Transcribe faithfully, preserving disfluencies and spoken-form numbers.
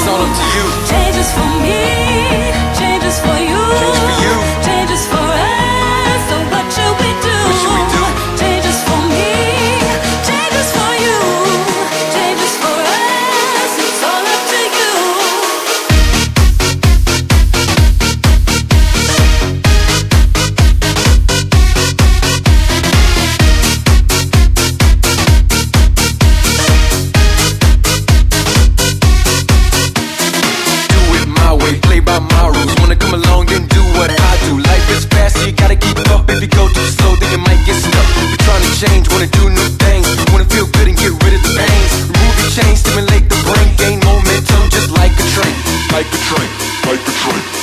all up to you. Changes for me, changes for you. Change for you. Changes for us. So what should we do? What should we do? Changes for me, changes for you. Changes for us. It's all up to you. Do it my way, play by my rules. Wanna come along, then do what I do. Life is fast, so you gotta keep up. If you go too slow, then you might get stuck. You're trying to change, wanna do new things. Wanna feel good and get rid of the pains. Remove your chains, stimulate the brain. Gain momentum just like a train. Like a train, like a train.